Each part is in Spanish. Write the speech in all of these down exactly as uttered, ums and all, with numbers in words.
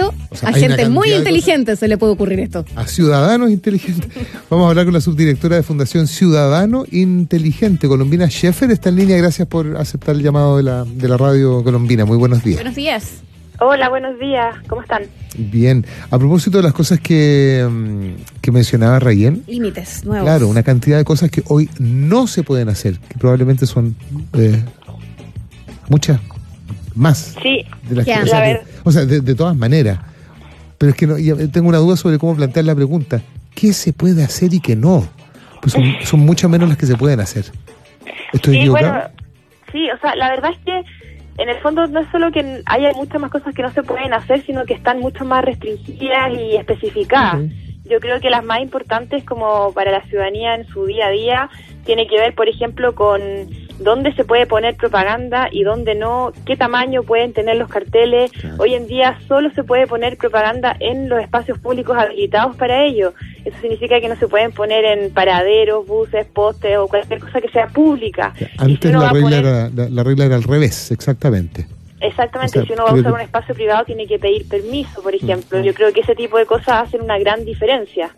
ejemplo, o sea, a gente muy inteligente se le puede ocurrir esto. A ciudadanos inteligentes. Vamos a hablar con la subdirectora de Fundación Ciudadano Inteligente, Colombina Scheffer, está en línea. Gracias por aceptar el llamado de la, de la radio Colombina. Muy buenos días. Buenos días. Hola, buenos días. ¿Cómo están? Bien. A propósito de las cosas que, que mencionaba Rayén. Límites nuevos. Claro, una cantidad de cosas que hoy no se pueden hacer, que probablemente son eh, muchas más. Sí, de las que, ya, o sea, a de, ver. o sea de, de todas maneras. Pero es que no, tengo una duda sobre cómo plantear la pregunta. ¿Qué se puede hacer y qué no? Pues son, son muchas menos las que se pueden hacer. ¿Estoy sí, equivocado? Bueno, sí, o sea, la verdad es que en el fondo no es solo que haya muchas más cosas que no se pueden hacer, sino que están mucho más restringidas y especificadas. Okay. Yo creo que las más importantes como para la ciudadanía en su día a día tiene que ver, por ejemplo, con dónde se puede poner propaganda y dónde no, qué tamaño pueden tener los carteles. Claro. Hoy en día solo se puede poner propaganda en los espacios públicos habilitados para ello. Eso significa que no se pueden poner en paraderos, buses, postes o cualquier cosa que sea pública. Antes si la, regla poner... era, la, la regla era al revés, exactamente. Exactamente, o sea, si uno va a usar un espacio privado tiene que pedir permiso, por ejemplo. Uh-huh. Yo creo que ese tipo de cosas hacen una gran diferencia.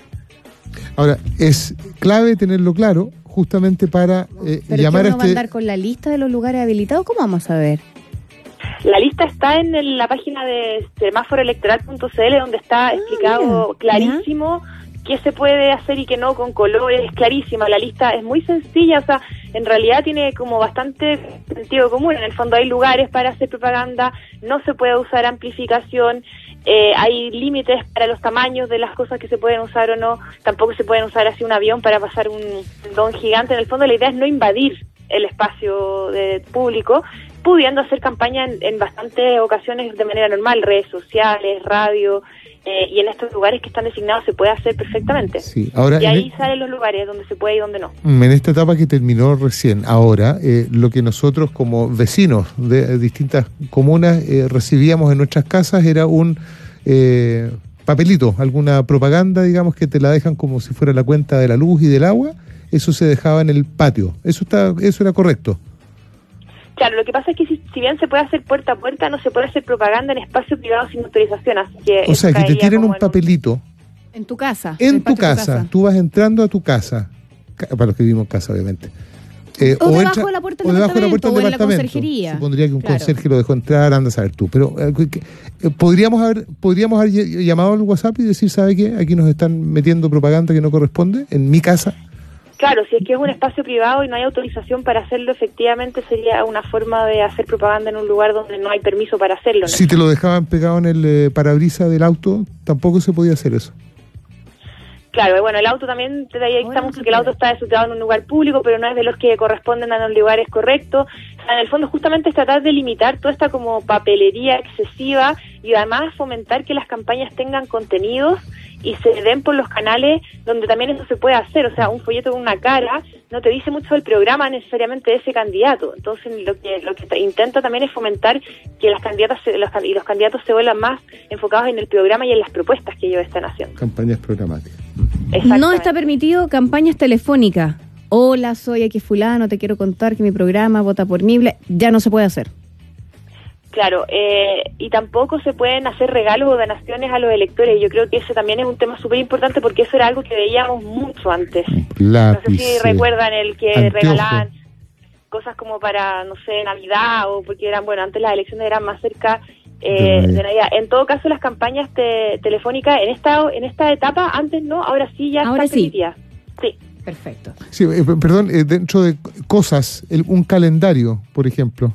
Ahora, es clave tenerlo claro, justamente para eh, ¿Pero llamar qué a uno este... va a andar con la lista de los lugares habilitados? ¿Cómo vamos a ver? La lista está en el, la página de semáforo electoral punto c l, donde está ah, explicado mira, clarísimo ¿ya? qué se puede hacer y qué no, con colores, es clarísima. La lista es muy sencilla, o sea, en realidad tiene como bastante sentido común. En el fondo hay lugares para hacer propaganda, no se puede usar amplificación, eh, hay límites para los tamaños de las cosas que se pueden usar o no, tampoco se pueden usar así un avión para pasar un don gigante. En el fondo la idea es no invadir el espacio de público, pudiendo hacer campaña en, en bastantes ocasiones de manera normal, redes sociales, radio, eh, y en estos lugares que están designados se puede hacer perfectamente. Sí, ahora y ahí el... salen los lugares donde se puede y donde no. En esta etapa que terminó recién, ahora, eh, lo que nosotros como vecinos de distintas comunas eh, recibíamos en nuestras casas era un eh, papelito, alguna propaganda, digamos, que te la dejan como si fuera la cuenta de la luz y del agua. Eso se dejaba en el patio. Eso está, eso era correcto. Claro, lo que pasa es que si, si bien se puede hacer puerta a puerta, no se puede hacer propaganda en espacio privado sin autorización, así que... O sea, que te tiren un papelito... En tu casa. En tu casa, casa, tú vas entrando a tu casa, para los que vivimos en casa, obviamente. Eh, o, o debajo entra, de la puerta del departamento, la puerta del o departamento. En la conserjería. Supondría que un claro. conserje lo dejó entrar, anda a saber tú. Pero eh, eh, podríamos haber podríamos haber llamado al WhatsApp y decir, ¿sabe qué? Aquí nos están metiendo propaganda que no corresponde en mi casa. Claro, si es que es un espacio privado y no hay autorización para hacerlo, efectivamente sería una forma de hacer propaganda en un lugar donde no hay permiso para hacerlo, ¿no? Si te lo dejaban pegado en el eh, parabrisas del auto, tampoco se podía hacer eso. Claro, bueno, el auto también, ahí estamos porque el auto está desubicado en un lugar público, pero no es de los que corresponden a los lugares correctos. O sea, en el fondo justamente es tratar de limitar toda esta como papelería excesiva y además fomentar que las campañas tengan contenidos y se den por los canales donde también eso se puede hacer. O sea, un folleto con una cara no te dice mucho del programa necesariamente de ese candidato. Entonces lo que lo que intenta también es fomentar que las candidatas se, los, y los candidatos se vuelvan más enfocados en el programa y en las propuestas que ellos están haciendo. Campañas programáticas. No está permitido campañas telefónicas. Hola, soy aquí fulano, te quiero contar que mi programa vota por mí. Ya no se puede hacer. Claro, eh, y tampoco se pueden hacer regalos o donaciones a los electores. Yo creo que ese también es un tema súper importante porque eso era algo que veíamos mucho antes. Lápiz, no sé si recuerdan el que anteojo. regalaban cosas como para, no sé, Navidad o porque eran, bueno, antes las elecciones eran más cerca eh, de Navidad. En todo caso, las campañas te, telefónicas en esta en esta etapa, antes no, ahora sí ya ahora están sí. permitidas. Sí. Perfecto. Sí, eh, perdón, eh, dentro de cosas, el, un calendario, por ejemplo.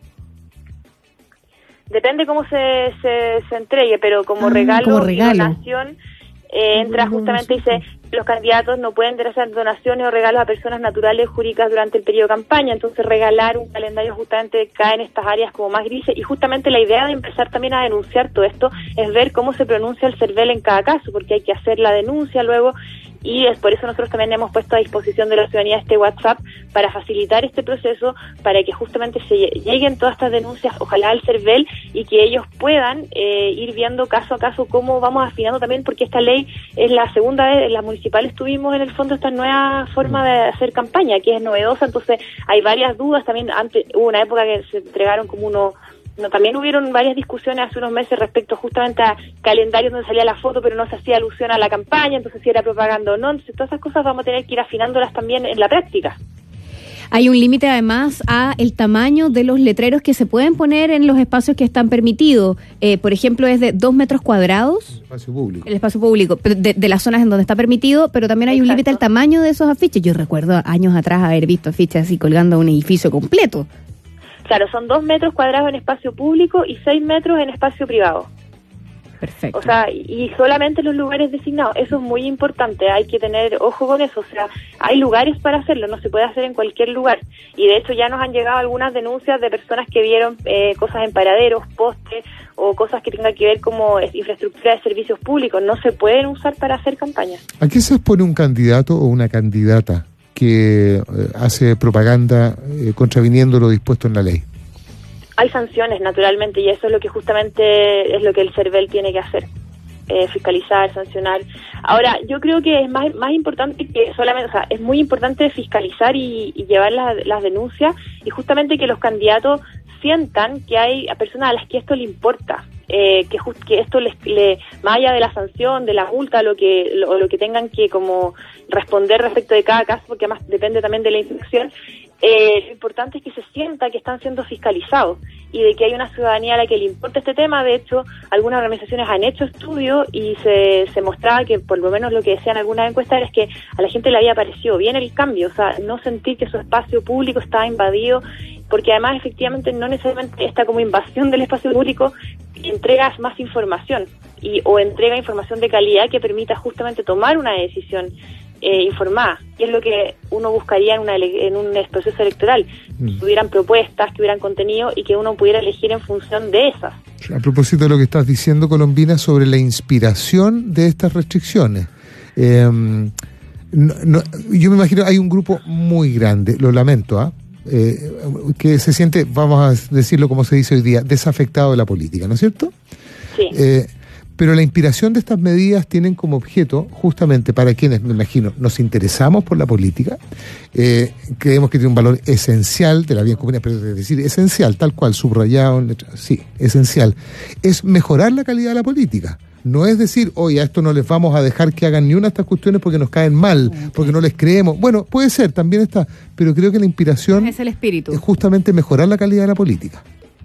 Depende cómo se, se, se entregue, pero como ah, regalo, como regalo. y donación, eh, entra justamente, dice, los candidatos no pueden hacer donaciones o regalos a personas naturales o jurídicas durante el periodo de campaña, entonces regalar un calendario justamente cae en estas áreas como más grises, y justamente la idea de empezar también a denunciar todo esto es ver cómo se pronuncia el CERVEL en cada caso, porque hay que hacer la denuncia luego, y es por eso nosotros también hemos puesto a disposición de la ciudadanía este WhatsApp para facilitar este proceso, para que justamente se lleguen todas estas denuncias, ojalá al CERVEL, y que ellos puedan eh, ir viendo caso a caso cómo vamos afinando también, porque esta ley es la segunda vez, en las municipales tuvimos en el fondo esta nueva forma de hacer campaña, que es novedosa, entonces hay varias dudas también. Antes hubo una época que se entregaron como unos no, también hubieron varias discusiones hace unos meses respecto justamente a calendarios donde salía la foto, pero no se hacía alusión a la campaña, entonces si era propaganda o no. Entonces todas esas cosas vamos a tener que ir afinándolas también en la práctica. Hay un límite además a el tamaño de los letreros que se pueden poner en los espacios que están permitidos. Eh, por ejemplo, es de dos metros cuadrados. El espacio público. El espacio público, de, de las zonas en donde está permitido, pero también hay Exacto. un límite al tamaño de esos afiches. Yo recuerdo años atrás haber visto afiches así colgando un edificio completo. Claro, son dos metros cuadrados en espacio público y seis metros en espacio privado. Perfecto. O sea, y solamente los lugares designados. Eso es muy importante, hay que tener ojo con eso. O sea, hay lugares para hacerlo, no se puede hacer en cualquier lugar. Y de hecho ya nos han llegado algunas denuncias de personas que vieron eh, cosas en paraderos, postes o cosas que tengan que ver como infraestructura de servicios públicos. No se pueden usar para hacer campañas. ¿A qué se expone un candidato o una candidata que eh, hace propaganda eh, contraviniendo lo dispuesto en la ley? Hay sanciones, naturalmente, y eso es lo que justamente es lo que el CERVEL tiene que hacer, eh, fiscalizar, sancionar. Ahora, yo creo que es más más importante que solamente, o sea, es muy importante fiscalizar y, y llevar las, las denuncias, y justamente que los candidatos sientan que hay personas a las que esto le importa, eh, que just, que esto les, le, más allá de la sanción, de la multa, lo que lo, lo que tengan que como responder respecto de cada caso, porque además depende también de la infracción. Eh, lo importante es que se sienta que están siendo fiscalizados y de que hay una ciudadanía a la que le importa este tema. De hecho, algunas organizaciones han hecho estudios y se, se mostraba que, por lo menos lo que decían algunas encuestas, es que a la gente le había parecido bien el cambio, o sea, no sentir que su espacio público estaba invadido, porque además efectivamente no necesariamente esta como invasión del espacio público entrega más información y o entrega información de calidad que permita justamente tomar una decisión Eh, informada, y es lo que uno buscaría en, una, en un proceso electoral, mm. que hubieran propuestas, que hubieran contenido y que uno pudiera elegir en función de esas. A propósito de lo que estás diciendo, Colombina, sobre la inspiración de estas restricciones, eh, no, no, yo me imagino hay un grupo muy grande, lo lamento, ¿ah? ¿eh? Eh, que se siente, vamos a decirlo como se dice hoy día, desafectado de la política, ¿no es cierto? Sí. Eh, Pero la inspiración de estas medidas tienen como objeto, justamente para quienes, me imagino, nos interesamos por la política, eh, creemos que tiene un valor esencial de la vida común, pero es decir, esencial, tal cual, subrayado, sí, esencial, es mejorar la calidad de la política. No es decir, oye, a esto no les vamos a dejar que hagan ni una de estas cuestiones porque nos caen mal, okay. porque no les creemos. Bueno, puede ser, también está, pero creo que la inspiración es el espíritu. Es justamente mejorar la calidad de la política.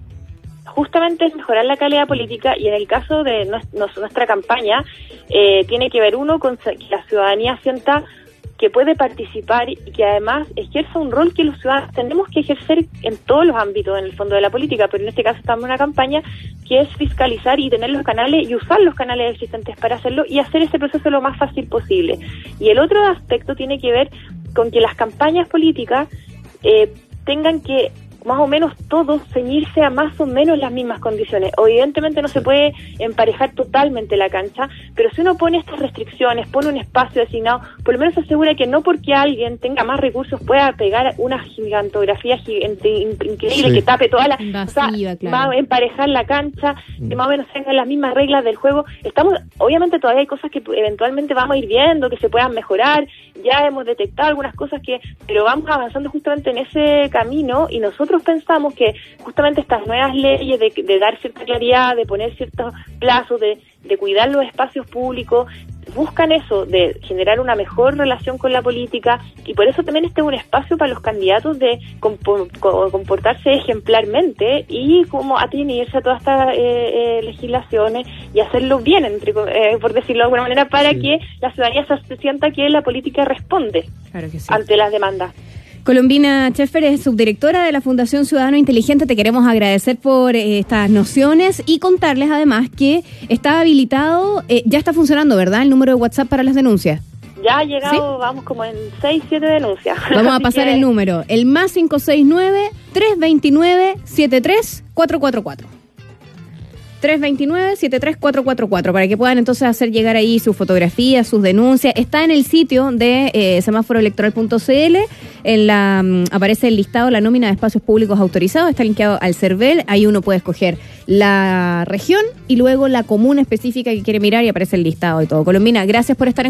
Justamente es mejorar la calidad política, y en el caso de nuestra campaña eh, tiene que ver uno con que la ciudadanía sienta que puede participar y que además ejerza un rol que los ciudadanos tenemos que ejercer en todos los ámbitos en el fondo de la política, pero en este caso estamos en una campaña que es fiscalizar y tener los canales y usar los canales existentes para hacerlo y hacer ese proceso lo más fácil posible. Y el otro aspecto tiene que ver con que las campañas políticas eh, tengan que más o menos todos ceñirse a más o menos las mismas condiciones. Evidentemente no se puede emparejar totalmente la cancha, pero si uno pone estas restricciones, pone un espacio designado, por lo menos se asegura que no porque alguien tenga más recursos pueda pegar una gigantografía gigante, increíble sí. que tape toda la... Invasiva, o sea, claro. Va a emparejar la cancha, mm. que más o menos tengan las mismas reglas del juego. Estamos, obviamente todavía hay cosas que eventualmente vamos a ir viendo, que se puedan mejorar, ya hemos detectado algunas cosas que, pero vamos avanzando justamente en ese camino, y nosotros pensamos que justamente estas nuevas leyes de, de dar cierta claridad, de poner ciertos plazos, de, de cuidar los espacios públicos, buscan eso, de generar una mejor relación con la política, y por eso también este es un espacio para los candidatos de comportarse ejemplarmente y como atenerse a todas estas eh, eh, legislaciones y hacerlo bien, entre, eh, por decirlo de alguna manera, para sí. que la ciudadanía se sienta que la política responde claro que sí. ante las demandas. Colombina Scheffer es subdirectora de la Fundación Ciudadano Inteligente. Te queremos agradecer por eh, estas nociones y contarles además que está habilitado, eh, ya está funcionando, ¿verdad?, el número de WhatsApp para las denuncias. Ya ha llegado, ¿sí? Vamos como en seis, siete denuncias. Vamos a pasar que... el número, el más cinco seis nueve, tres dos nueve, siete tres cuatro cuatro cuatro. tres dos nueve, siete tres cuatro cuatro cuatro, para que puedan entonces hacer llegar ahí sus fotografías, sus denuncias. Está en el sitio de eh, semáforo electoral punto c l, en la um, aparece el listado, la nómina de espacios públicos autorizados, está linkeado al CERVEL, ahí uno puede escoger la región y luego la comuna específica que quiere mirar y aparece el listado y todo. Colombina, gracias por estar en